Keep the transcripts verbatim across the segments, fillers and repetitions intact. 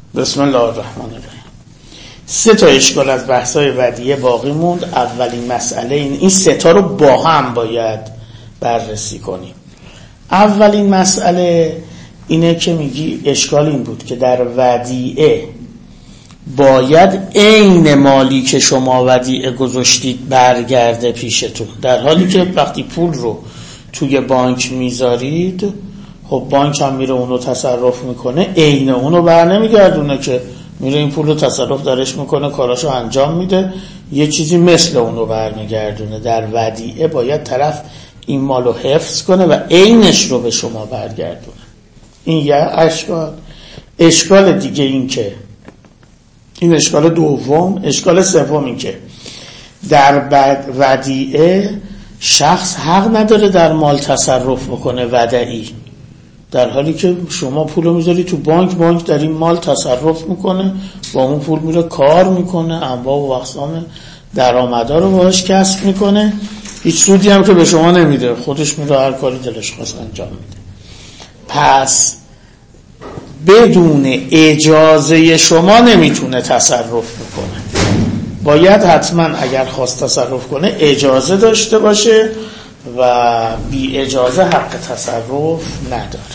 بسم الله الرحمن الرحیم. سه تا اشکال از بحث‌های ودیعه باقی موند. اولین مسئله این این سه تا رو با هم باید بررسی کنیم. اولین مسئله اینه که میگی اشکال این بود که در ودیعه باید عین مالی که شما ودیعه گذاشتید برگرده پیشتون، در حالی که وقتی پول رو توی بانک میذارید خب بانک هم میره اونو تصرف میکنه، عین اونو بر نمیگردونه که میره این پول رو تصرف درش میکنه، کاراشو انجام میده، یه چیزی مثل اونو برمیگردونه. در ودیعه باید طرف این مالو حفظ کنه و عینش رو به شما برگردونه. این یه اشکال. اشکال دیگه این که این اشکال دوم. اشکال سوم این که در ودیعه شخص حق نداره در مال تصرف بکنه ودعی، در حالی که شما پولو میذاری تو بانک، بانک در این مال تصرف میکنه، با اون پول میره کار میکنه، انواع و اقسام درآمدا رو باهاش کسب میکنه، هیچ سودی هم که به شما نمیده، خودش میره هر کاری دلش خواست انجام میده. پس بدون اجازه شما نمیتونه تصرف بکنه، باید حتما اگر خواست تصرف کنه اجازه داشته باشه و بی اجازه حق تصرف نداره.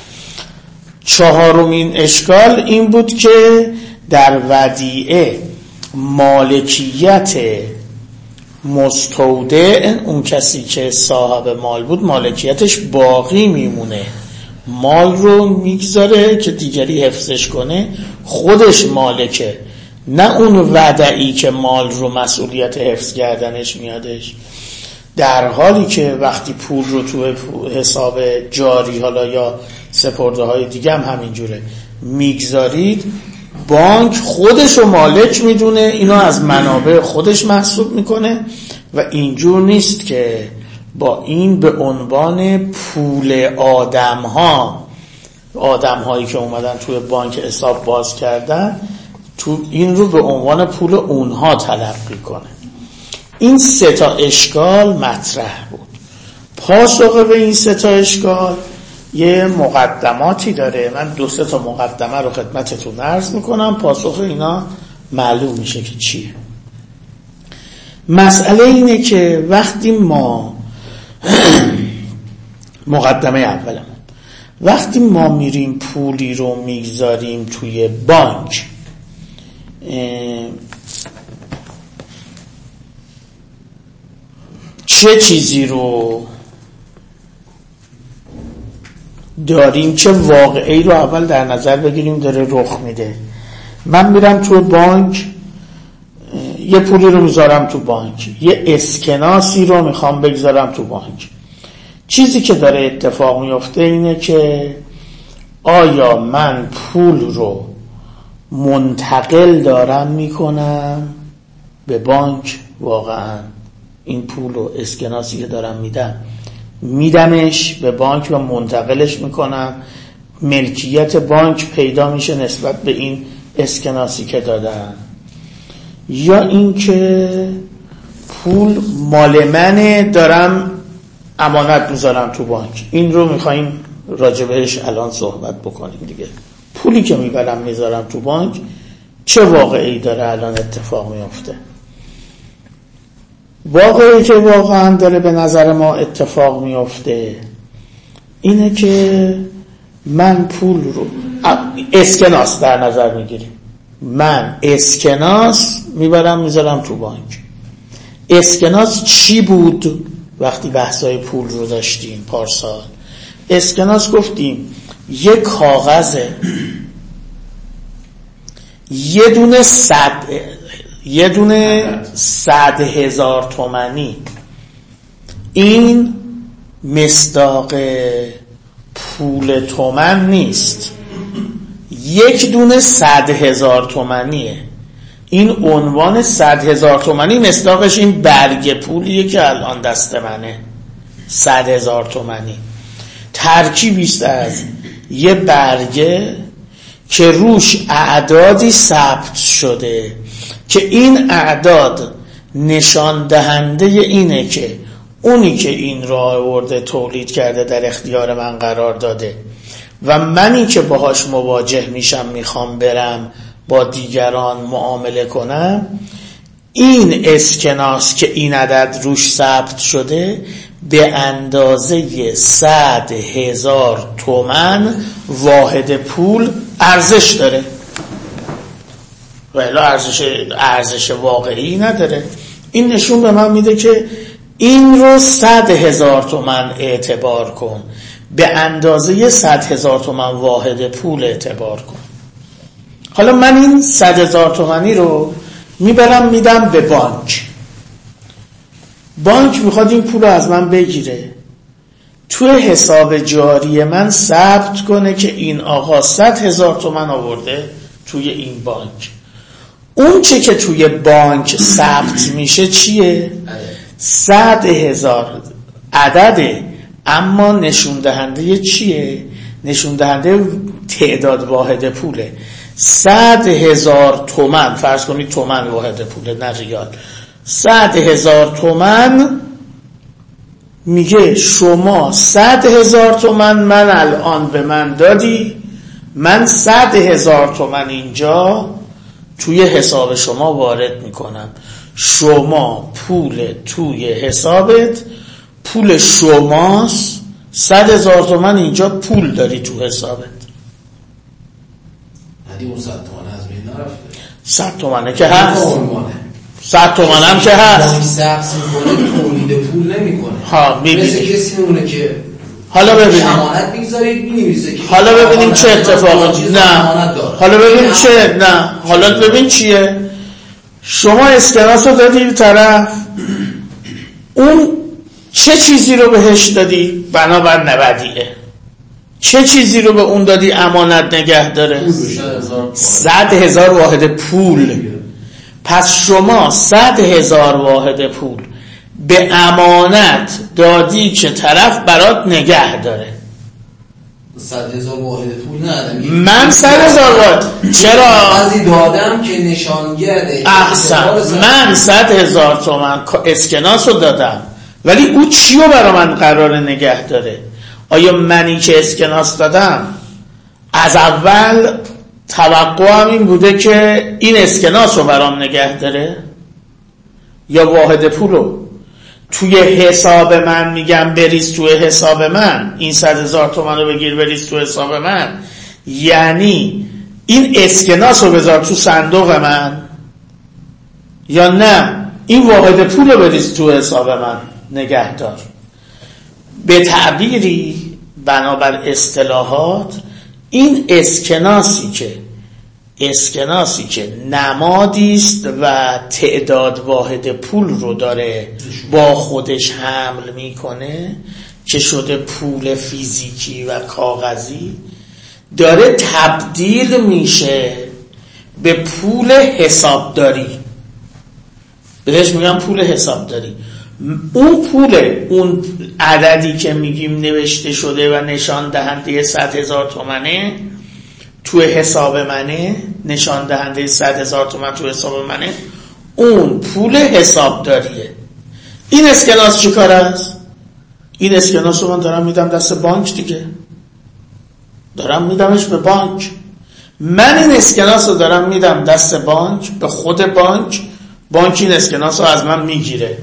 چهارمین اشکال این بود که در ودیعه مالکیت مستودع، اون کسی که صاحب مال بود، مالکیتش باقی میمونه، مال رو میگذاره که دیگری حفظش کنه، خودش مالکه، نه اون ودعی که مال رو مسئولیت حفظ کردنش میادش. در حالی که وقتی پول رو تو حساب جاری حالا یا سپرده های دیگه هم همینجوره میگذارید، بانک خودش رو مالک میدونه، اینو از منابع خودش محسوب میکنه و اینجور نیست که با این به عنوان پول آدم ها، آدم هایی که اومدن توی بانک حساب باز کردن، تو این رو به عنوان پول اونها تلقی کنه. این سه تا اشکال مطرح بود. پاسخ به این سه تا اشکال یه مقدماتی داره، من دو سه تا مقدمه رو خدمتتون عرض میکنم، پاسخ اینا معلوم میشه که چیه. مسئله اینه که وقتی ما مقدمه اولمون، وقتی ما میریم پولی رو میگذاریم توی بانک، چه چیزی رو داریم، چه واقعی رو اول در نظر بگیریم داره رخ میده. من میرم تو بانک یه پولی رو میذارم تو بانک، یه اسکناسی رو میخوام بگذارم تو بانک. چیزی که داره اتفاق میفته اینه که آیا من پول رو منتقل دارم میکنم به بانک، واقعا این پول رو اسکناسی که دارم میدم میدمش به بانک و منتقلش میکنم، ملکیت بانک پیدا میشه نسبت به این اسکناسی که دادم، یا این که پول مال منه دارم امانت میذارم تو بانک. این رو میخواییم راجبش الان صحبت بکنیم دیگه. پولی که میبرم میذارم تو بانک چه واقعی داره الان اتفاق میفته؟ واقعی که واقعا داره به نظر ما اتفاق میفته اینه که من پول رو اسکناس در نظر میگیریم، من اسکناس میبرم میذارم تو بانک. اسکناس چی بود وقتی بحثای پول رو داشتیم پارسال؟ اسکناس گفتیم یه کاغذه، یه دونه صد یه دونه صد هزار تومانی، این مصداق پول تومن نیست، یک دونه صد هزار تومنیه. این عنوان صد هزار تومانی مصداقش این برگ پولیه که الان دست منه، صد هزار تومانی. ترکیبیست از یه برگه که روش اعدادی ثبت شده که این اعداد نشان دهنده اینه که اونی که این را آورده تولید کرده در اختیار من قرار داده و منی که باهاش مواجه میشم میخوام برم با دیگران معامله کنم، این اسکناس که این عدد روش ثبت شده به اندازه صد هزار تومن واحد پول ارزش داره، ولی ارزش ارزش واقعی نداره. این نشون به من میده که این رو صد هزار تومن اعتبار کن، به اندازه صد هزار تومن واحد پول اعتبار کن. حالا من این صد هزار تومنی رو میبرم میدم به بانک. بانک میخواد این پول رو از من بگیره، توی حساب جاری من ثبت کنه که این آقا صد هزار تومن آورده توی این بانک. اون چه که توی بانک ثبت میشه چیه؟ صد هزار عدده، اما نشون دهنده چیه؟ نشون دهنده تعداد واحد پوله. صد هزار تومن، فرض کنید تومن واحد پوله نه ریال، صد هزار تومن میگه شما صد هزار تومن من الان به من دادی، من صد هزار تومن اینجا توی حساب شما وارد میکنم، شما پول توی حسابت پول شماست، صد هزار تومن اینجا پول داری تو حسابت. ندی اون صد تومن از بین نرفته، صد تومنه که هست، صد تومن هم که هست، بانک ثبت میکنه تولید پول نمیکنه. ها میبینی مثل کسی میمونه که حالا ببینیم امانت میگذارید مینویسه که حالا ببینیم چه اتفاقی، نه حالا ببینیم چه، نه حالا ببین چیه. شما اسکناس رو دادی طرف، اون چه چیزی رو بهش دادی؟ بنابر نودیه. چه چیزی رو به اون دادی امانت نگه داره؟ صد هزار واحد پول. پس شما صد هزار واحد پول به امانت دادی که طرف برات نگه داره. صد هزار واحد پول ندادم، من صد هزار واحد چرا؟ بعضی دادم که نشانگره. احسن، من صد هزار تومن اسکناس رو دادم، ولی او چی رو برا من قرار نگه داره؟ آیا منی که اسکناس دادم از اول توقعم این بوده که این اسکناس رو برام نگه داره، یا واحد پول رو توی حساب من میگم بریز توی حساب من، این صد هزار تومن رو بگیر بریز توی حساب من، یعنی این اسکناس رو بذار تو صندوق من، یا نه این واحد پول رو بریز تو حساب من نگه دار. به تعبیری بنابر اصطلاحات این اسکناسی که اسکناسی که نمادی است و تعداد واحد پول رو داره با خودش حمل میکنه که شده پول فیزیکی و کاغذی، داره تبدیل میشه به پول حسابداری. بهش میگم پول حسابداری. اون پول، اون عددی که میگیم نوشته شده و نشان دهنده صد هزار تومنه توی حساب منه، نشان دهنده صد هزار تومن توی حساب منه، اون پول حسابداریه. این اسکناس چی کار است؟ این اسکناس رو من دارم میدم دست بانک دیگه، دارم میدمش به بانک. من این اسکناس رو دارم میدم دست بانک، به خود بانک، بانک این اسکناس رو از من میگیره،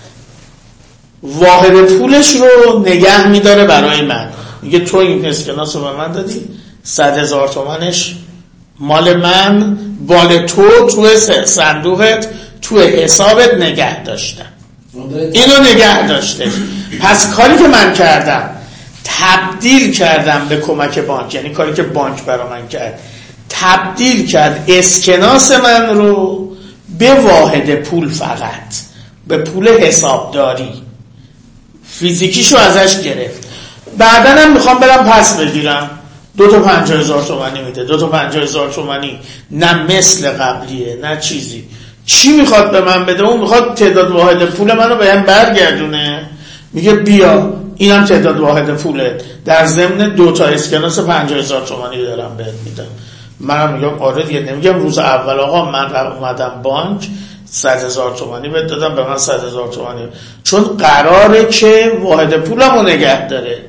واحد پولش رو نگه میداره برای من، میگه تو این اسکناس رو به من دادی، صد هزار تومنش مال من، مال تو توی صندوقت توی حسابت نگه داشتم، اینو نگه داشته. پس کاری که من کردم تبدیل کردم به کمک بانک، یعنی کاری که بانک برای من کرد، تبدیل کرد اسکناس من رو به واحد پول، فقط به پول حسابداری، فیزیکیشو ازش گرفت. بعدن هم میخوام برم پس بگیرم، دو تا پنجاه هزار تومنی میده، دو تا پنجاه هزار تومنی، نه مثل قبلیه نه چیزی. چی میخواد به من بده؟ اون میخواد تعداد واحد پول منو به هم برگردونه، میگه بیا اینم تعداد واحد پوله، در ضمن دو تا اسکناس پنجاه هزار تومانی دارم بهت میدم. منم میگم آره دیگه، نمیگم روز اول آقا من اومدم بانک صد هزار تومانی بهت دادم، به من صد هزار تومانی، چون قراره که واحد پولمو نگه داره.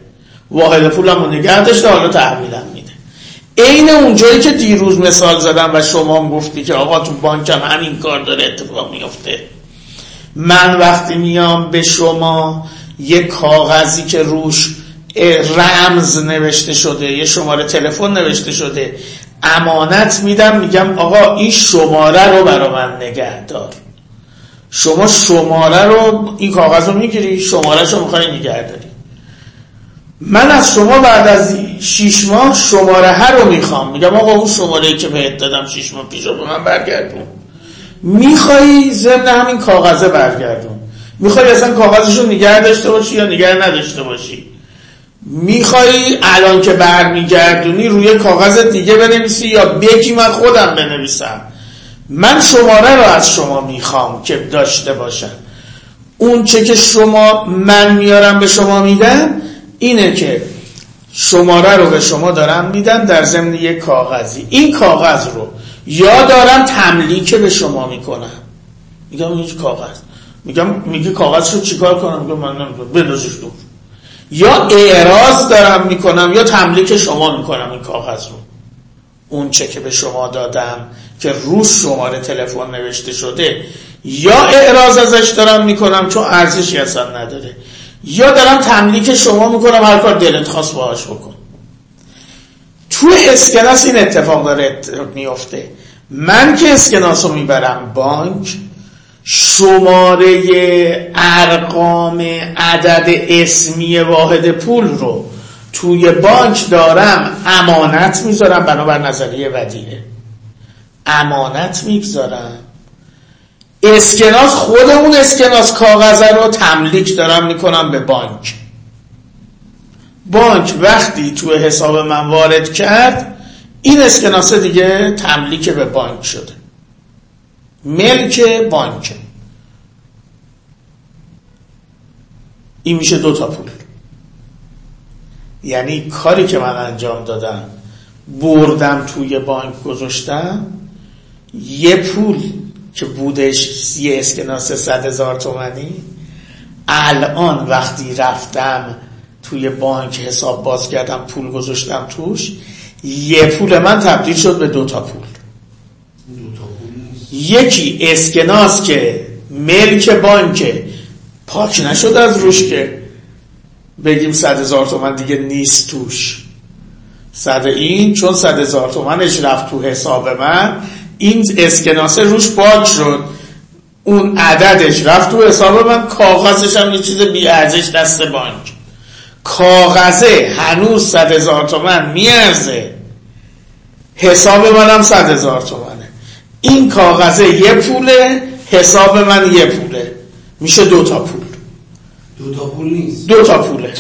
واحد پولمو نگه داشته، حالا تحویلم میده. عین اونجایی که دیروز مثال زدم و شما هم گفتی که آقا تو بانکم همین کار داره اتفاق میفته. من وقتی میام به شما یک کاغذی که روش رمز نوشته شده، یه شماره تلفن نوشته شده، امانت میدم، میگم آقا این شماره رو برا من نگه دار. شما شماره رو، این کاغذ رو میگیری، شماره شو میخوای نگه داری. من از شما بعد از شیش ماه شماره هر رو میخوام، میگم آقا اون شماره‌ای که بهت دادم شیش ماه پیش رو به من برگردون. میخوای ضمن همین کاغذه برگردون، میخوای اصلا کاغذش رو نگه داشته باشی یا نگه نداشته باشی، میخوای الان که برمیگردونی روی کاغذ دیگه بنویسی یا بگی من خودم بنویسم. من شماره رو از شما میخوام که داشته باشم. اون چه که شما من میارم به شما میدم اینه که شماره رو به شما دارم میدم در ضمن یک کاغذی. این کاغذ رو یا دارم تملیک به شما میکنم، میگم این کاغذ، میگم میگه کاغذ رو چیکار کنم، میگم من نمیدونم بندازش دور، یا اعراض دارم میکنم یا تملیک شما میکنم این کاغذ رو. اون چه که به شما دادم که روش شماره تلفن نوشته شده یا اعراض ازش دارم میکنم چون ارزشی اصلا نداره، یا دارم تملیک شما میکنم هر کار دلت خواست باهاش بکن. تو اسکناس این اتفاق داره میفته. من که اسکناس رو میبرم بانک، شماره ارقام عدد اسمی واحد پول رو توی بانک دارم امانت میذارم، بنابر نظریه ودیعه امانت میگذارم. اسکناس، خود اون اسکناس کاغذ رو تملیک دارم میکنم به بانک. بانک وقتی توی حساب من وارد کرد، این اسکناس دیگه تملیک به بانک شده، ملک بانک. این میشه دو تا پول. یعنی کاری که من انجام دادم، بردم توی بانک گذاشتم، یه پول که بودش یه اسکناس صد هزار تومانی، الان وقتی رفتم توی بانک حساب باز کردم پول گذاشتم توش، یه پول من تبدیل شد به دو تا پول. یکی اسکناس که ملک بانک پاک نشد از روش که بگیم صد هزار تومن دیگه نیست توش، صد این چون صد هزار تومنش رفت تو حساب من، این اسکناس روش پاک شد، اون عددش رفت تو حساب من، کاغذش هم یه چیز بی ارزش دست بانک، کاغذه هنوز صد هزار تومن میارزه، حساب منم صد هزار تومنه. این کاغذه یه پوله، حساب من یه پوله، میشه دو تا پول. دو تا پول نیست، دو تا پوله،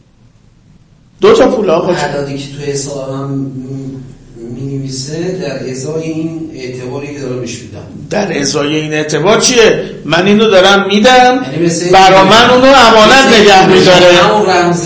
دو تا پول. آقا عددی که تو حسابم می‌نویسه در ازای این اعتباری که دارم بهش میدم. در ازای این اعتبار چیه؟ من اینو دارم میدم، یعنی برا من اونو امانت نگه میداره. همون رمز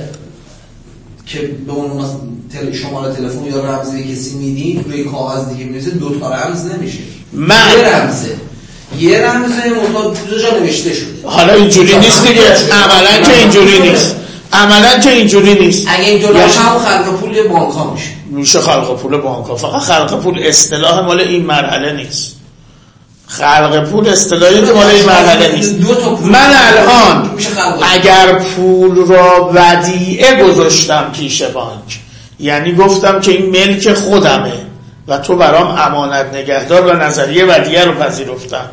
که به اون تل شماره تلفن یا رمزی کسی میدین روی کاغذ دیگه می‌نویسه، دو تا رمز نمیشه، من یه رمزه، یه رمزه مطابق دو جا نوشته شد. حالا اینجوری نیست دیگه، عملا که اینجوری نیست، عملا که اینجوری نیست. اگه اینجوری باشه هم خلق پول بانک ها میشه، میشه خلق پول بانک ها. فقط خلق پول اصطلاح مال این مرحله نیست، خلق پول اصطلاحی که مال این مرحله نیست. من الان اگر پول را ودیعه گذاشتم پیش بانک، یعنی گفتم که این ملک خودمه و تو برام امانت نگهدار و نظریه ودیعه رو پذیرفتم،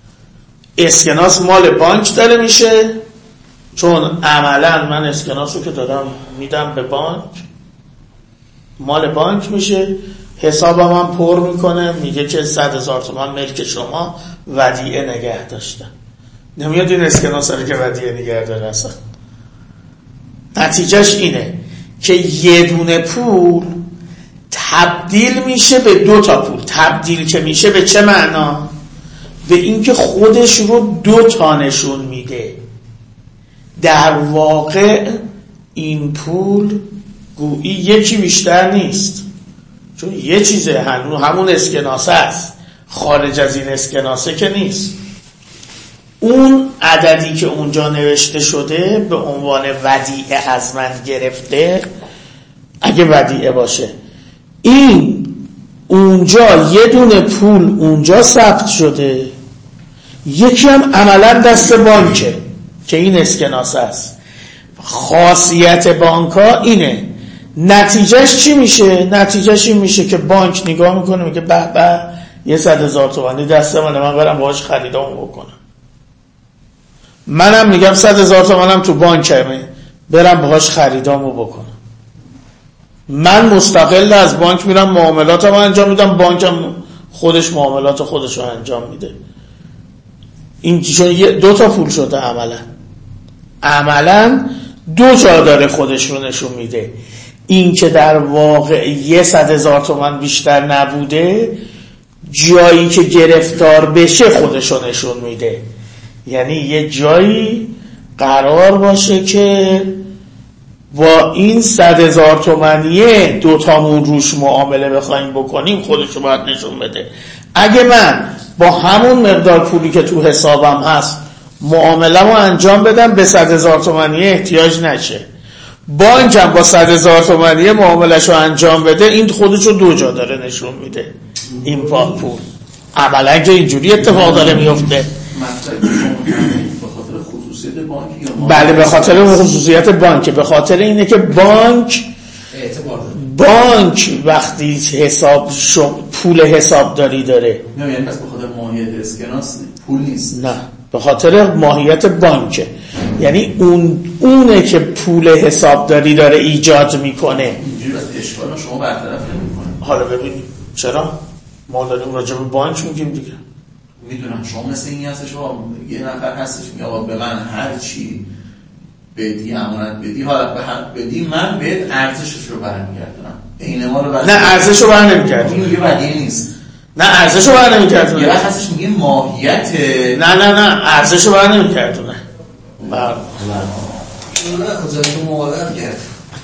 اسکناس مال بانک داره میشه، چون عملا من اسکناس رو که دارم میدم به بانک مال بانک میشه، حسابم هم پر میکنه، میگه که صد هزار تومان ملک شما، ودیعه نگه داشتم. نمیاد این اسکناس رو که ودیعه نگه داره اصلا. نتیجهش اینه که یه دونه پول تبدیل میشه به دو تا پول. تبدیل که میشه به چه معنا؟ به اینکه خودش رو دو تا نشون میده. در واقع این پول گویی یکی بیشتر نیست، چون یه چیزه، همون اسکناسه است، خارج از این اسکناسه که نیست. اون عددی که اونجا نوشته شده به عنوان ودیعه از من گرفته، اگه ودیعه باشه، این اونجا یه دونه پول اونجا ثبت شده، یکی هم عملا دست بانکه که این اسکناس است. خاصیت بانک ها اینه. نتیجهش چی میشه؟ نتیجهش این میشه که بانک نگاه میکنه میگه به به یه صد هزار تومانی دست منه، من برم باهاش خریدامو بکنم. منم میگم صد هزار تومانم تو بانکمه، برم باهاش خریدامو بکنم. من مستقل از بانک میرم معاملاتمو انجام میدم، بانکم خودش معاملات خودش رو انجام میده. این چون دو تا پول شده عملا عملا دو جا داره خودش رو نشون میده. این که در واقع یه صد هزار تومان بیشتر نبوده، جایی که گرفتار بشه خودش رو نشون میده. یعنی یه جایی قرار باشه که با این صد هزار تومانیه دوتامون روش معامله بخوایم بکنیم، خودش رو باید نشون بده. اگه من با همون مقدار پولی که تو حسابم هست معامله‌مو انجام بدم، به صد هزار تومانیه احتیاج نشه، بانکم با صد هزار تومانیه معامله‌شو انجام بده، این خودش رو دو جا داره نشون میده. این پول عملا که اینجوری اتفاق داره میفته. بله به خاطر خصوصیت بانک، به خاطر اینه که بانک بانک وقتی حساب شو پول حسابداری داره، نه یعنی پس به خاطر ماهیت اسکناس پول نیست، نه به خاطر ماهیت بانکه. یعنی اون اونه که پول حسابداری داره ایجاد میکنه. اینجوری واسه اشکال شما برطرف نمیکنه. حالا ببینید چرا ما داریم راجع به بانک میگیم دیگه. میدونم شما مثل این هستش یه نفر هستش میگه آقا به من هر چی بدی امانت بدی، حالا به حق بدی، من بهت ارزشش رو برمیگردونم. عین ما رو نه ارزش رو برنمیگردونم. این میگه ودیعه نیست. نه ارزش رو برنمیگردونه. یه وقت هستش میگه ماهیت. نه نه نه ارزش رو برنمیگردونه. بله. نه خودت مغالطه کرد.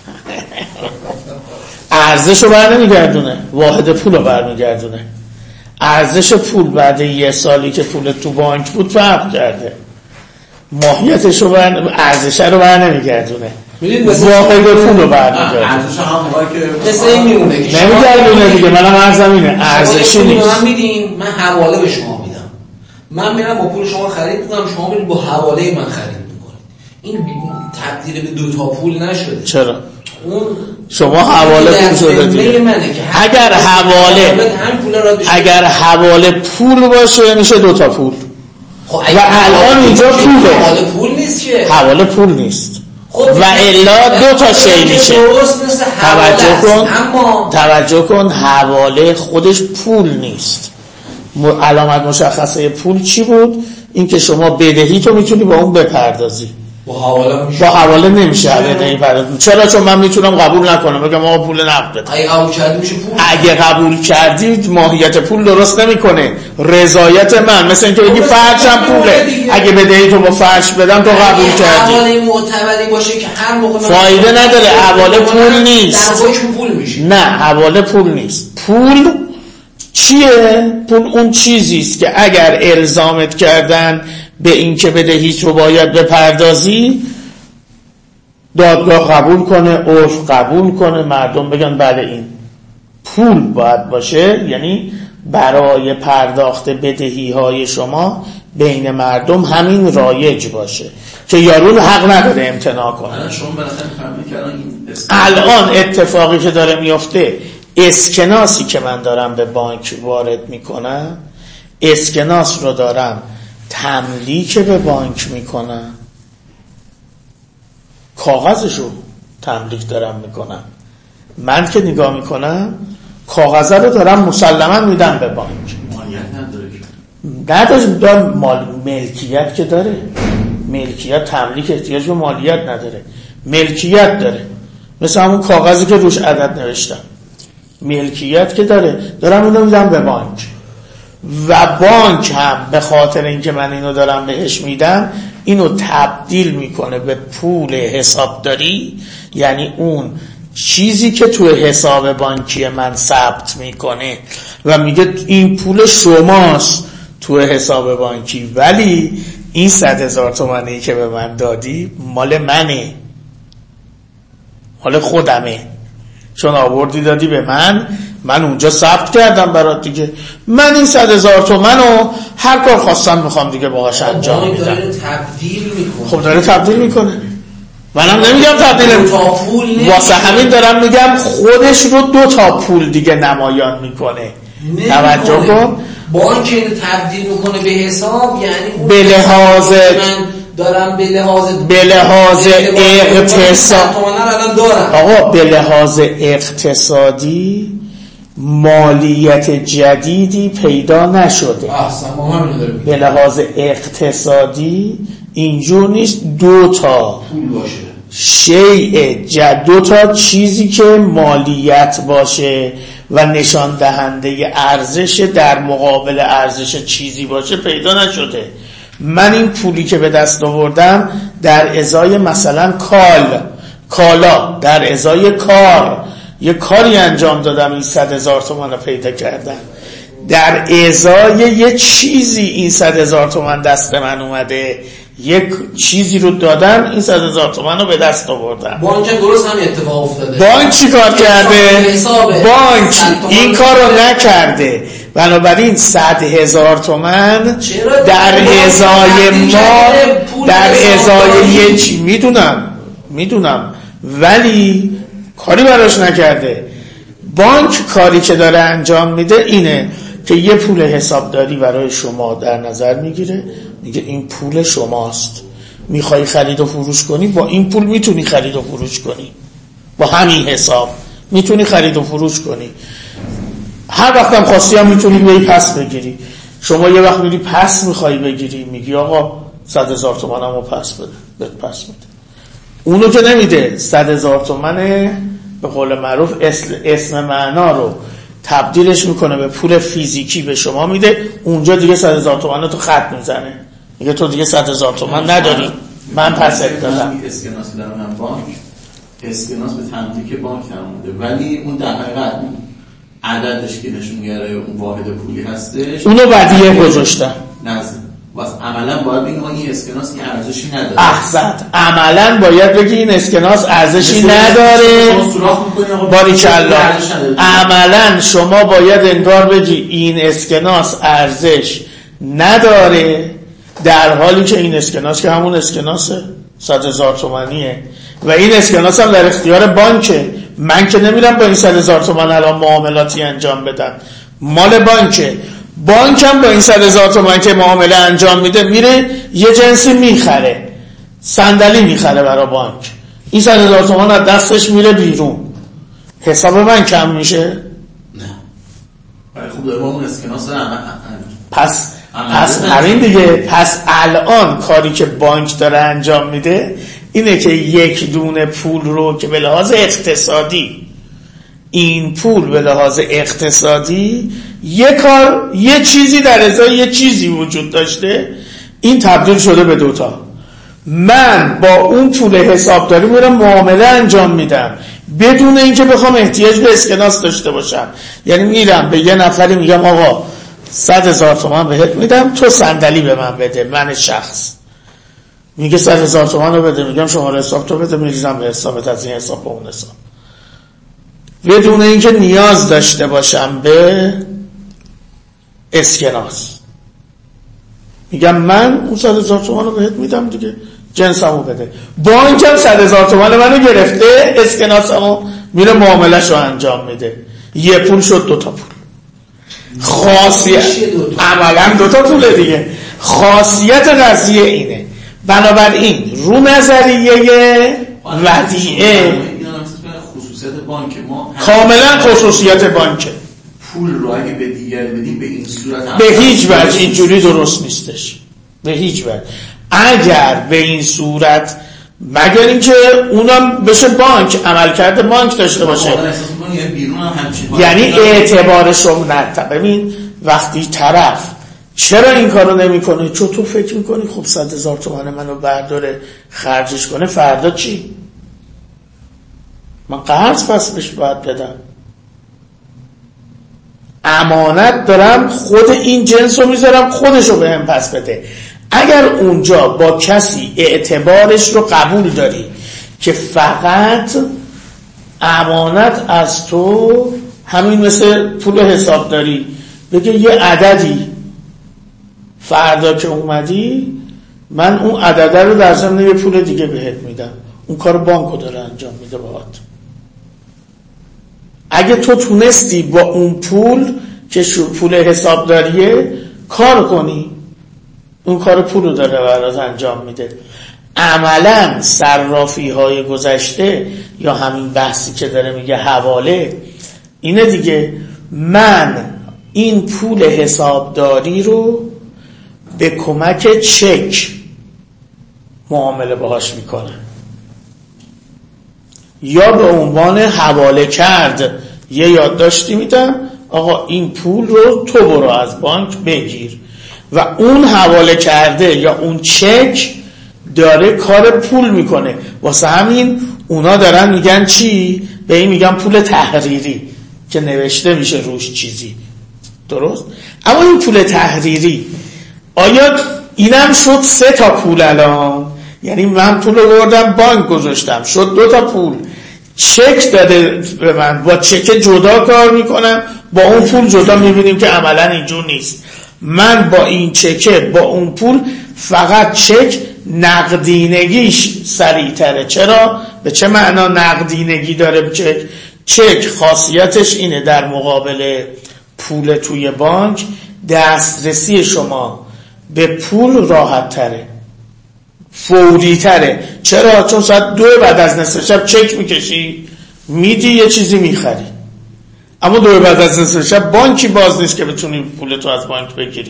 ارزش رو برنمیگردونه، واحد پول رو برمیگردونه. ارزش پول بعد یه سالی که پول تو بانک بود فرق کرده. ماهیتش رو بر ارزش رو برنمیگردونه. واحد پول رو برمیگردونه. ارزش هم موقعی که مثل این میمونه که نمیگردونه دیگه. منم ارزم اینه ارزشی نیست. من میدین من حواله به شما میدم، من میرم با پول شما خرید میکنم، شما میرید با حواله من خرید میکنید. این تبدیل به دو تا پول نشده. چرا؟ اون شما حواله پول شده دیگه. اگر حواله اگر حواله پول باشه میشه دو تا پول. خب و الان اینجا پوله. حواله پول نیست که. حواله پول نیست. خب و الا دو تا شی میشه. توجه کن. اما توجه کن حواله خودش پول نیست. علامت مشخصه پول چی بود؟ این که شما بدهی تو میتونی با اون بپردازی. با حواله میشه. با حواله نمیشه بدهی پردازی. چرا؟ چون من میتونم قبول نکنم بگم آقا پول نقد بده. اگه قبول کردی میشه پول. اگه قبول کردید ماهیت پول درست نمیکنه. رضایت من مثل اینکه بگی فرشم پوله، اگه بدهی تو با فرش بدم تو قبول کردی. حواله معتبری باشه که هر موقع فایده نداره. حواله پول نیست. در حکم پول میشه. نه حواله پول نیست. پول چیه؟ پول اون چیزی است که اگر الزامت کردن به این که بدهیت رو باید بپردازی، دادگاه قبول کنه، عرف قبول کنه، مردم بگن بله این پول باید باشه. یعنی برای پرداخت بدهی های شما بین مردم همین رایج باشه که یارون حق نداره امتناع کنه. الان اتفاقی که داره میفته، اسکناسی که من دارم به بانک وارد میکنم، اسکناس رو دارم تملیک به بانک میکنم، کاغذشو تملیک دارم میکنم. من که نگاه میکنم کاغذه رو دارم مسلما میدم به بانک. مالیت نداره که نداره مال ملکیت که داره. ملکیت تملیک احتیاج به مالیت نداره، ملکیت داره. مثل همون کاغذی که روش عدد نوشتم، ملکیت که داره، دارم اینو میدم به بانک. و بانک هم به خاطر اینکه من اینو دارم بهش میدم، اینو تبدیل میکنه به پول حسابداری. یعنی اون چیزی که تو حساب بانکی من ثبت میکنه و میگه این پول شماست تو حساب بانکی، ولی این صد هزار تومانی که به من دادی مال منه، مال خودمه، چون آوردی دادی به من، من اونجا ثبت کردم برات دیگه، من این صد هزار تومنو هر کار خواستم میخوام دیگه باهاش انجام میدم. داره تبدیل میکنه. خب داره تبدیل میکنه، منم نمیگم تبدیل میکنه، واسه همین دارم میگم خودش رو دو تا پول دیگه نمایان میکنه. توجه کن، بانک اینو تبدیل میکنه به حساب، یعنی به لحاظ دارم به لحاظ به لحاظ اقتصاد آقا به لحاظ اقتصادی مالیت جدیدی پیدا نشده. به لحاظ اقتصادی اینجور نیست دو تا شیء جد دو تا چیزی که مالیت باشه و نشان دهنده ارزش در مقابل ارزش چیزی باشه پیدا نشده. من این پولی که به دست آوردم در ازای مثلا کال کالا در ازای کار یه کاری انجام دادم، این صد هزار تومان رو پیدا کردم، در ازای یه چیزی این صد هزار تومان دست من اومده، یک چیزی رو دادم، این صد هزار تومان رو به دست آوردم. بانک درست هم اتفاق افتاده. بانک چی کار کرده؟ بانک این کار رو نکرده، بنابراین صد هزار تومن در ازای ما در ازای یه چی میدونم میدونم ولی کاری براش نکرده. بانک کاری که داره انجام میده اینه که یه پول حسابداری برای شما در نظر میگیره، میگه این پول شماست، میخوای خرید و فروش کنی، با این پول میتونی خرید و فروش کنی، با همین حساب میتونی خرید و فروش کنی، هر وقتم خواستی هم میتونی بیایی پس بگیری. شما یه وقت میری پس میخوای بگیری، میگی آقا صد هزار تومنمو پس بده، بهت پس میده. اونو که نمیده، صد هزار تومن به قول معروف اسم معنا رو تبدیلش میکنه به پول فیزیکی به شما میده، اونجا دیگه صد هزار تومن تو خط میزنه، میگه تو دیگه صد هزار تومن نداری، من پس دادم. اسکناس دارم بانک، اسکناس به تملیک بانک نمونده، ولی اون در حقیقت عددش که نشون میاره اون واحد پولی هستش، اونو بدیه گذاشتم. نزد واسه عملا باید بگیم این اسکناس این ارزشی نداره. احسنت، عملا باید بگی این اسکناس ارزشی نداره. باریکالله. عملا شما باید انگار بگی این اسکناس ارزش نداره، در حالی که این اسکناس که همون اسکناسه صد هزار تومانیه و این اسکناس هم در اختیار بانکه. من که نمیرم با این صد هزار تومان الان معاملاتی انجام بدم، مال بانکه. بانک هم با این صد هزار تومان که معامله انجام میده میره یه جنسی میخره، صندلی میخره برای بانک، این صد هزار تومان از دستش میره بیرون، حساب من کم میشه؟ نه. ولی خوب داره با اون اسکناس داره عمل پس پس همین دیگه. پس الان کاری که بانک داره انجام میده اینه که یک دونه پول رو که به لحاظ اقتصادی، این پول به لحاظ اقتصادی یک کار یه چیزی در ازای یه چیزی وجود داشته، این تبدیل شده به دوتا. من با اون پول حسابداری میرم معامله انجام میدم بدون اینکه بخوام احتیاج به اسکناس داشته باشم. یعنی میرم به یه نفری میگم آقا صد هزار تومان بهت میدم، تو صندلی به من بده، من شخص. میگه صد هزار تومان رو بده، میگم شماره حساب تو بده، میریزم به حسابت، از این حساب به اون حساب، بدون اینکه نیاز داشته باشم به اسکناس. میگم من اون صد هزار تومان رو بهت میدم دیگه، جنسمو بده. بانک هم صد هزار تومان منو گرفته، اسکناسمو میره معاملهشو انجام میده، یه پول شد دوتا پول. خاصیت عملا دوتا پوله دیگه. خاصیت قضیه اینه. بنابراین رو نظریه ودیعه خصوصیت بانک ما کاملا خصوصیت بانکه. پول رو اگه به دیگر بدیم به این صورت به هیچ وجه اینجوری درست نیستش، به هیچ وجه. اگر به این صورت، مگر اینکه اونم بشه بانک، عملکرد بانک داشته باشه، یعنی اعتبار شما نه. ببین وقتی طرف چرا این کارو نمیکنه؟ چون تو فکر میکنی خب صد هزار تومان منو برداره خرجش کنه، فردا چی؟ من قرض پس بهش باید بدم، امانت دارم، خود این جنس رو میذارم خودشو به هم پس بده. اگر اونجا با کسی اعتبارش رو قبول داری که فقط امانت از تو همین مثل پول حسابداری بگه یه عددی فردا که اومدی من اون عدده رو در ضمن یه پول دیگه بهت میدم، اون کار بانکو داره انجام میده باهات. اگه تو تونستی با اون پول که پول حسابداریه کار کنی، اون کار پول رو داره برات انجام میده. عملا صرافی های گذشته یا همین بحثی که داره میگه حواله اینه دیگه، من این پول حسابداری رو به کمک چک معامله باهاش میکنم یا به عنوان حواله کرد یه یادداشتی میدم آقا این پول رو تو برو از بانک بگیر و اون حواله کرده یا اون چک داره کار پول میکنه. واسه همین اونا دارن میگن چی؟ به این میگن پول تحریری که نوشته میشه روش چیزی، درست؟ اما این پول تحریری آیا اینم شد سه تا پول الان؟ یعنی من پول رو بردم بانک گذاشتم شد دو تا پول، چک داده به من با چک جدا کار میکنم، با اون پول جدا میبینیم که عملا اینجور نیست. من با این چکه با اون پول فقط چک نقدینگیش سریع‌تره. چرا؟ به چه معنا نقدینگی داره چک؟ چک خاصیتش اینه در مقابل پول توی بانک دسترسی شما به پول راحت تره، فوری تره. چرا؟ چون ساعت دو بعد از نصف شب چک میکشی میدی یه چیزی میخری، اما دو بعد از نصف شب بانکی باز نیست که بتونی پول تو از بانک بگیری،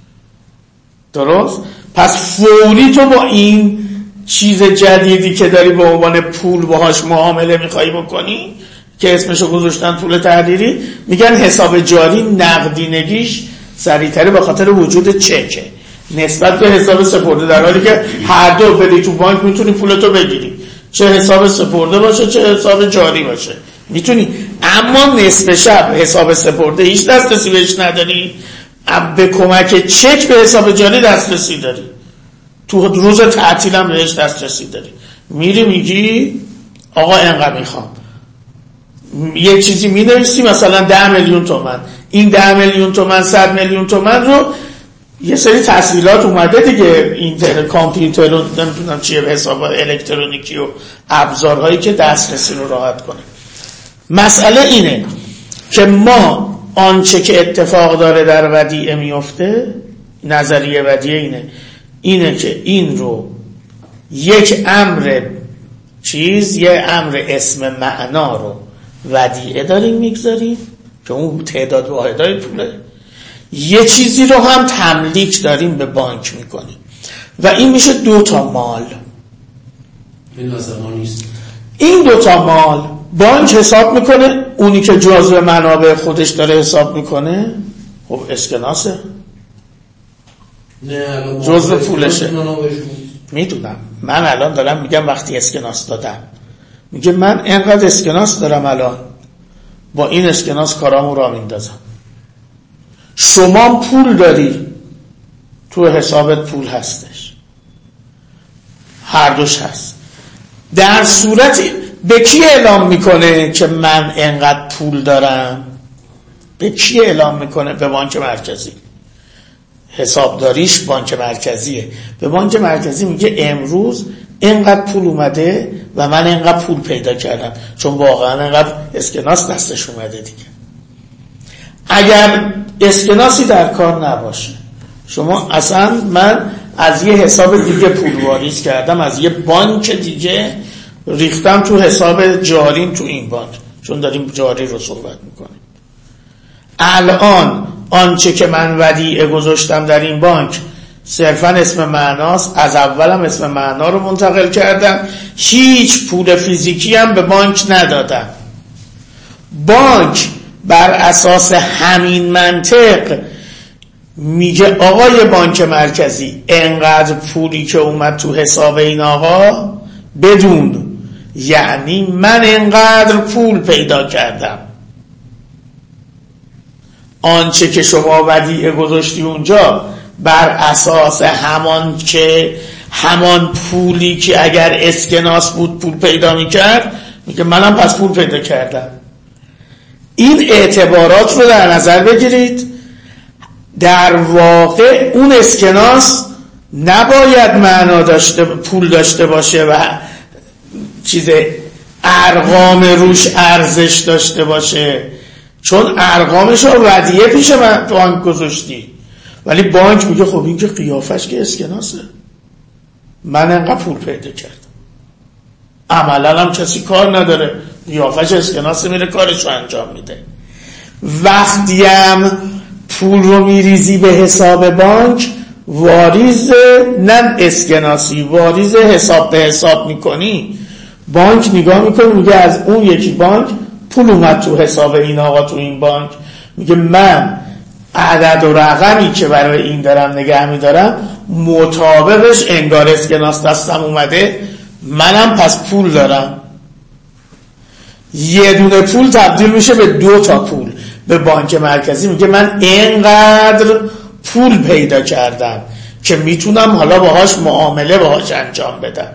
درست؟ پس فوری تو با این چیز جدیدی که داری به عنوان پول باهاش معامله میخوایی بکنی که اسمشو گذاشتن پول تحریری، میگن حساب جاری نقدینگیش سریع‌تره به خاطر وجود چکه نسبت به حساب سپرده، در حالی که هر دو بدی تو بانک میتونی پولتو بگیری، چه حساب سپرده باشه چه حساب جاری باشه میتونی، اما نصف شب حساب سپرده هیچ دسترسی بهش نداری، به کمک چک به حساب جاری دسترسی داری، تو روز تعطیل هم بهش دسترسی داری، میری میگی آقا اینقدر میخوام، یه چیزی مینویسی مثلا ده میلیون تومن، این ده میلیون تومن صد میلیون تومن رو یه سری تسهیلات اومده دیگه، اینترنت کامپیوتر و نمیدونم چیه حساب الکترونیکی و ابزارهایی که دسترسی رو راحت کنه. مسئله اینه که ما آنچه که اتفاق داره در ودیعه میفته، نظریه ودیعه اینه اینه که این رو یک امر چیز یه امر اسم معنا رو ودیعه داریم میگذاریم که اون تعداد واحدهای پوله، یه چیزی رو هم تملیک داریم به بانک میکنیم و این میشه دو تا مال. این لازمه نیست. این دو تا مال بانک حساب میکنه، اونی که جزء منابع خودش داره حساب میکنه خب اسکناسه، نه جزء پولشه. میدونم، من الان دارم میگم وقتی اسکناس دادم میگه من اینقدر اسکناس دارم الان با این اسکناس کارامو را میندازم. شما پول داری تو حسابت پول هستش، هر دوش هست. در صورتی به کی اعلام میکنه که من اینقدر پول دارم؟ به کی اعلام میکنه؟ به بانک مرکزی. حسابداریش بانک مرکزیه. به بانک مرکزی میگه امروز اینقدر پول اومده و من اینقدر پول پیدا کردم، چون واقعا اینقدر اسکناس دستش اومده دیگه. اگر اسکناسی در کار نباشه، شما اصلا من از یه حساب دیگه پول واریز کردم، از یه بانک دیگه ریختم تو حساب جاریم تو این بانک، چون داریم جاری رو صحبت میکنیم. الان آنچه که من ودیعه گذاشتم در این بانک صرفا اسم معناست، از اولم اسم معنا رو منتقل کردم، هیچ پول فیزیکی هم به بانک ندادم. بانک بر اساس همین منطق میگه آقای بانک مرکزی انقدر پولی که اومد تو حساب این آقا بدون، یعنی من انقدر پول پیدا کردم. آنچه که شما ودیعه گذاشتی اونجا بر اساس همان که همان پولی که اگر اسکناس بود پول پیدا میکرد، میگه منم پس پول پیدا کردم. این اعتبارات رو در نظر بگیرید. در واقع اون اسکناس نباید معنا داشته پول داشته باشه و چیز ارقام روش ارزش داشته باشه، چون ارقامش رو ردیه پیش من بانک گذاشتی، ولی بانک میگه خب این که قیافش که اسکناسه، من انقدر پول پیدا کردم. عملا هم کسی کار نداره، قیافش اسکناسه، میره کارش رو انجام میده. وقتی هم پول رو میریزی به حساب بانک، واریز نه اسکناسی، واریز حساب به حساب میکنی، بانک نگاه میکنه میگه از اون یکی بانک پول اومد تو حساب این آقا تو این بانک، میگه من عدد و رقمی که برای این دارم نگه میدارم مطابقش انگار اسکناس دستم اومده، منم پس پول دارم. یه دونه پول تبدیل میشه به دو تا پول. به بانک مرکزی میگه من اینقدر پول پیدا کردم که میتونم حالا باهاش معامله باهاش انجام بدم.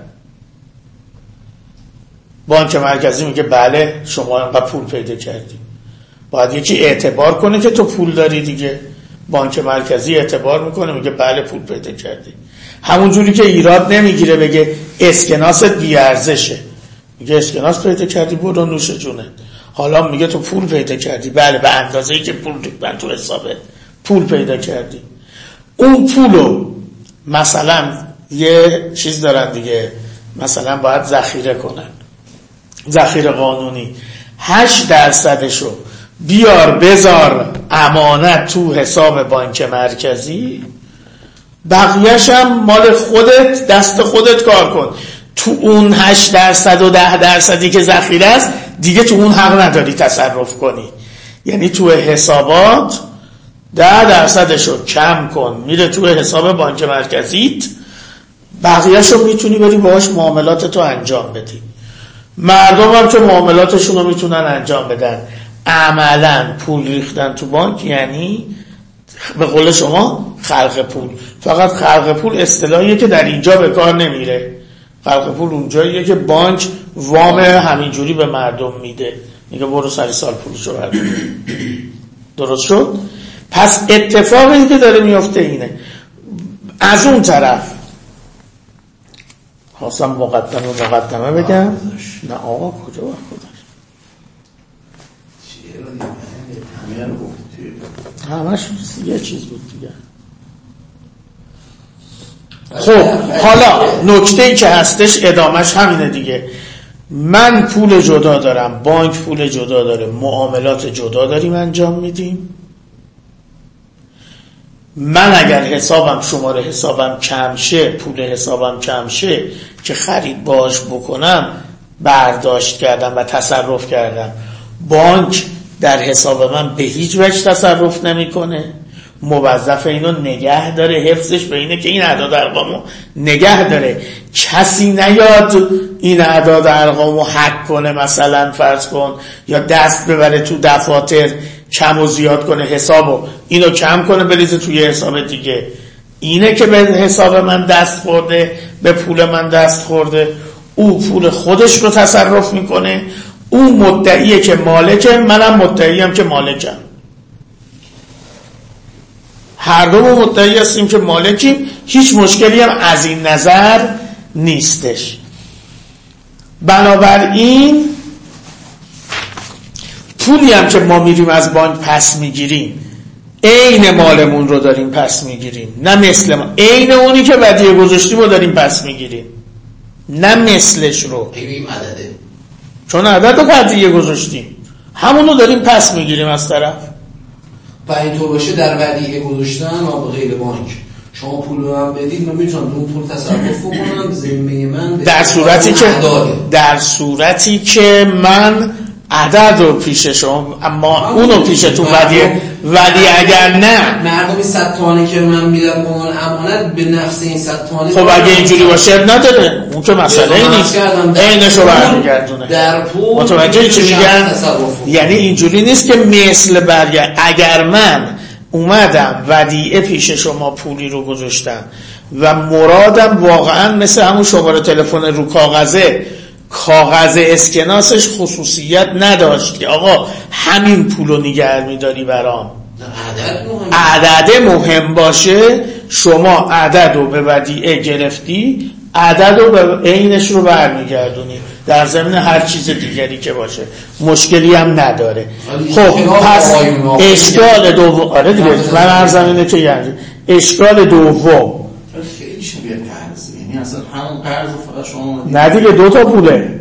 بانک مرکزی میگه بله شما اینقدر پول پیدا کردی، باید یکی اعتبار کنه که تو پول داری دیگه. بانک مرکزی اعتبار میکنه میگه بله پول پیدا کردی. همون جوری که ایراد نمیگیره بگه اسکناست بی ارزشه، میگه اسکناس پیدا کردی برو نوش جونه. حالا میگه تو پول پیدا کردی، بله به اندازه‌ای که پول ریختن تو حسابت پول پیدا کردی. اون پولو مثلا یه چیز دارن دیگه، مثلا باید ذخیره کنن، ذخیره قانونی، هشت درصدشو بیار بذار امانت تو حساب بانک مرکزی، بقیه‌ش هم مال خودت، دست خودت کار کن. تو اون هشت درصد و ده درصدی که ذخیره است دیگه تو اون حق نداری تصرف کنی. یعنی تو حسابات ده درصدشو کم کن میره تو حساب بانک مرکزیت، بقیه‌شو میتونی بری باهاش معاملاتتو انجام بدی. مردم هم که معاملاتشون رو میتونن انجام بدن. عملا پول ریختن تو بانک یعنی به قول شما خلق پول. فقط خلق پول اصطلاحیه که در اینجا به کار نمیره. خلق پول اونجاییه که بانک وام همینجوری به مردم میده، میگه برو سری سال پولشو بردار. درست شد؟ پس اتفاقی که داره میفته اینه. از اون طرف خواستم مقدمه مقدمه بگم، نه آقا کجا وقت خودش همش یه چیز بود دیگه. خب حالا نکته‌ای که هستش ادامش همینه دیگه. من پول جدا دارم، بانک پول جدا داره، معاملات جدا داریم انجام میدیم. من اگر حسابم شماره حسابم کم شه، پول حسابم کم شه که خرید باش بکنم، برداشت کردم و تصرف کردم، بانک در حساب من به هیچ وجه تصرف نمیکنه. موظف اینو نگه داره، حفظش به اینه که این اعداد ارقامو نگه داره، کسی نیاد این اعداد ارقامو هک کنه، مثلا فرض کن یا دست ببره تو دفاتر کم و زیاد کنه حسابو، اینو کم کنه بریزه توی حساب دیگه. اینه که به حساب من دست خورده، به پول من دست خورده، او پول خودش رو تصرف میکنه، او مدعیه که مالکه، منم مدعیم که مالکم، هر دو مدعی هستیم که مالکیم، هیچ مشکلی هم از این نظر نیستش. بنابراین پولی هم که ما میریم از بانک پس میگیریم عین مالمون رو داریم پس میگیریم، نه مثل ما، عین اونی که ودیعه گذاشتیم رو داریم پس میگیریم، نه مثلش رو، این عدده، چون عدد رو ودیعه گذاشتیم همون رو داریم پس میگیریم از طرف. و اینطور باشه در ودیعه گذاشتن و غیر بانک شما پول رو هم بدید، من میتونم اون پول تصرف بکنم ذمه من در صورتی که در صورتی که من عدد رو پیش شما اما اونو پیش تو ودیعه، ولی اگر نه مردمی صد تومانی که من میدم به عنوان امانت به نفس این صد تومانی، خب اگه اینجوری باشه نداره، اون که مسئله ای نیست، عینشو برمیگردونه در پول. متوجه چی میگن؟ یعنی اینجوری نیست که مثل برگرد. اگر من اومدم ودیعه پیش شما پولی رو گذاشتم و مرادم واقعا مثل همون شماره تلفن رو کاغذه، کاغذ اسکناسش خصوصیت نداشت که آقا همین پولو نگه میداری برام، عدد مهم باشه. شما عدد رو به ودیعه گرفتی، عدد رو به عینش رو برمیگردونی، در ضمن هر چیز دیگری که باشه مشکلی هم نداره. خب پس اشکال دوم، آره دیگه من عرضم اینه که یعنی اشکال دوم خیلی شبیه قرض، یعنی اصلا همون قرض فقط شما نه دیگه دو تا پوله.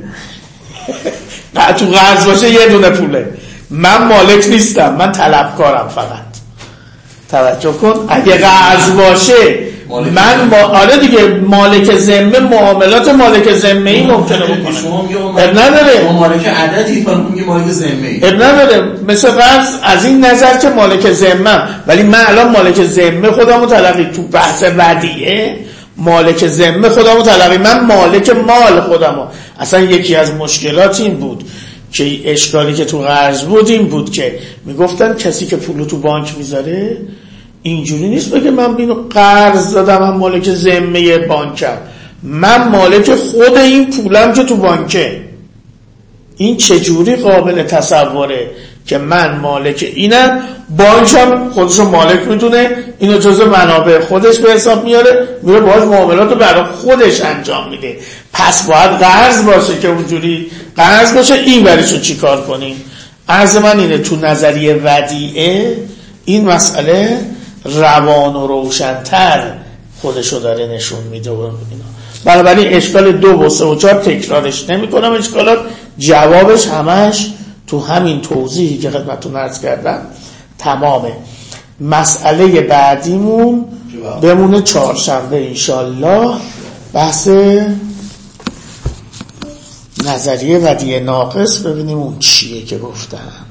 نه تو قرض باشه یه دونه پوله، من مالک نیستم، من طلبکارم فقط. توجه کن اگه قرض باشه من ما... آره دیگه مالک ذمه معاملات مالک ذمه ای ممکنه بکنه. اب نداره شما مالک عددی تو میگه مالک ذمه ای. اب نداره مثل قرض از این نظر که مالک ذمه، ولی من الان مالک ذمه خودمو تلقی تو بحث ودیعه، مالک ذمه خودمو تلقی، من مالک مال خودمو. اصلا یکی از مشکلات این بود که اشکالی که تو قرض بود این بود که میگفتن کسی که پولو تو بانک میذاره اینجوری نیست بگه من اینو قرض دادم من مالک ذمه بانکم، من مالک خود این پولم که تو بانکه. این چجوری قابل تصوره که من مالک اینم، بانکم خودشو مالک میدونه، اینو جزء منابع خودش به حساب میاره، میره باهاش معاملات رو برای خودش انجام میده. پس باید قرض باشه که اونجوری قرض باشه. این برایشو چی کار کنیم؟ عرض من اینه تو نظریه ودیعه این مسئله روان و روشن‌تر خودشو داره نشون میده و اینا. بنابراین اشکال دو و سه و چهار تکرارش نمی کنم، اشکالات جوابش همش تو همین توضیحی که خدمتتون عرض کردم تمامه. مسئله بعدیمون بمونه چهارشنبه انشالله، بحث نظریه ودیعه ناقص، ببینیم اون چیه که گفتم.